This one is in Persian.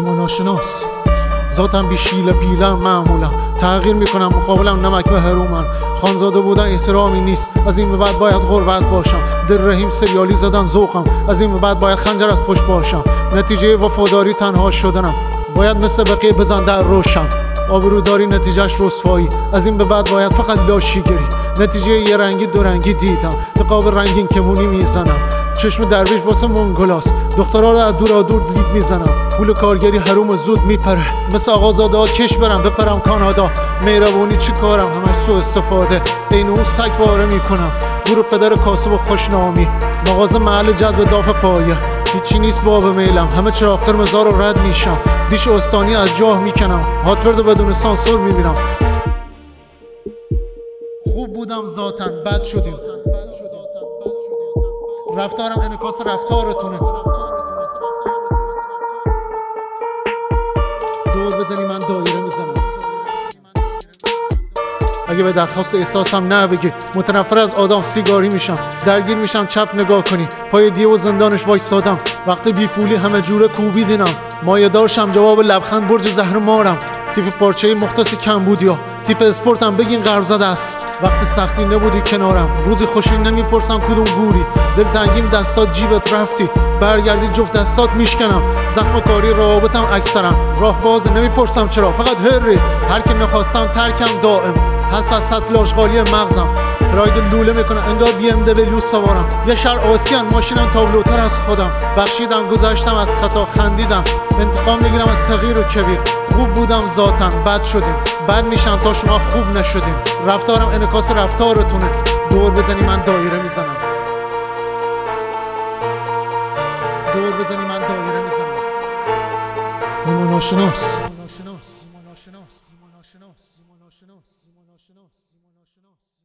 ایمان ناشناس ذاتم بی شیله پیلم معمولم تغییر میکنم مقابلم نمک و هرومن خانزاده بودن احترامی نیست از این به بعد باید غربت باشم دل رحیم سریالی زدن ذوقم از این به بعد باید خنجر از پشت باشم نتیجه وفاداری تنها شدنم باید مثل بقیه بزن در روشم آبروداری نتیجهش رسوایی از این به بعد باید فقط لاشیگری نتیجه یه رنگی دو رنگی دیدم نقاب رنگین کمونی میزنم چشم درویش واسه منگلاس دخترها رو از دور دید میزنم پول کارگری حروم زود میپره مثل آقازاده ها کش برم بپرم کانادا مهربونی چی کارم همش سو استفاده این اون سگ باره میکنم گروه پدر کاسب و خوشنامی مغازه محل جذب داف پایه هیچی نیست باب میلم همه چراغ قرمزا رو رد میشم دیش استانی از جاه میکنم هاتبرد بدون سانسور میبینم خوب بودم ذاتن بد شدیم رفتارم انعکاس رفتارتونه دور بزنی من دایره میزنم اگه به درخواست احساسم نه بگی متنفر از آدم سیگاری میشم درگیر میشم چپ نگاه کنی پای دیه و زندانش وایسادم وقت بی پولی همه جوره کوبی دینم مایه دارشم جواب لبخند برج زهر مارم تیپ پارچه مختص کمبودیا تیپ اسپورتم بگین غرب زده است وقت سختی نبودی کنارم روزی خوشی نمیپرسم کدوم گوری دل تنگیم دستات جیبت رفتی برگردی جفت دستات میشکنم زخم کاری روابطم اکثرم راه باز نمیپرسم چرا فقط هری هر که نخواستم ترکم دائم هست از سطل آشغالی مغزم راید لوله میکنه انگار BMW سوارم یه شهر آسیان ماشینم تابلوتر از خودم بخشیدم گذشتم از خطا خندیدم انتقام میگیرم از صغیر و کبیر خوب بودم ذاتن بد شدیم بد میشم تا شما خوب نشدین رفتارم انعکاس رفتارتونه دور بزنی من دایره میزنم دور بزنی من دایره میزنم ایمان ناشناس